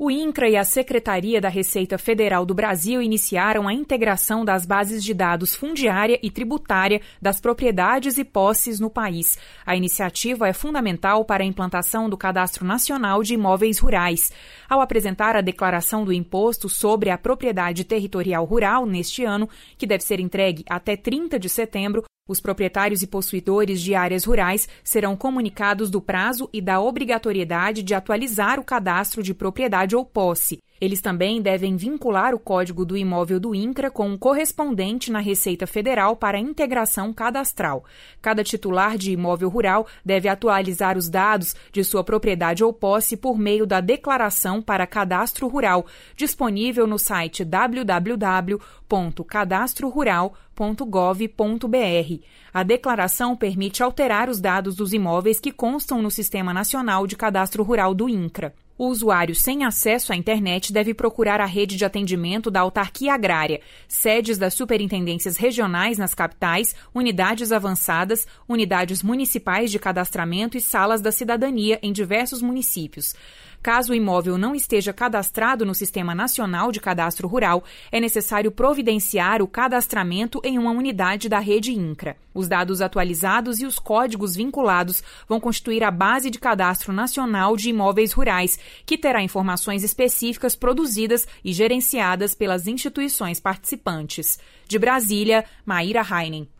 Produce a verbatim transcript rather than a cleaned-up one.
O INCRA e a Secretaria da Receita Federal do Brasil iniciaram a integração das bases de dados fundiária e tributária das propriedades e posses no país. A iniciativa é fundamental para a implantação do Cadastro Nacional de Imóveis Rurais. Ao apresentar a declaração do Imposto sobre a Propriedade Territorial Rural neste ano, que deve ser entregue até trinta de setembro, os proprietários e possuidores de áreas rurais serão comunicados do prazo e da obrigatoriedade de atualizar o cadastro de propriedade ou posse. Eles também devem vincular o código do imóvel do INCRA com o correspondente na Receita Federal para a integração cadastral. Cada titular de imóvel rural deve atualizar os dados de sua propriedade ou posse por meio da Declaração para Cadastro Rural, disponível no site w w w ponto cadastro rural ponto gov ponto b r. A declaração permite alterar os dados dos imóveis que constam no Sistema Nacional de Cadastro Rural do INCRA. O usuário sem acesso à internet deve procurar a rede de atendimento da autarquia agrária, sedes das superintendências regionais nas capitais, unidades avançadas, unidades municipais de cadastramento e salas da cidadania em diversos municípios. Caso o imóvel não esteja cadastrado no Sistema Nacional de Cadastro Rural, é necessário providenciar o cadastramento em uma unidade da rede INCRA. Os dados atualizados e os códigos vinculados vão constituir a Base de Cadastro Nacional de Imóveis Rurais, que terá informações específicas produzidas e gerenciadas pelas instituições participantes. De Brasília, Maíra Heinen.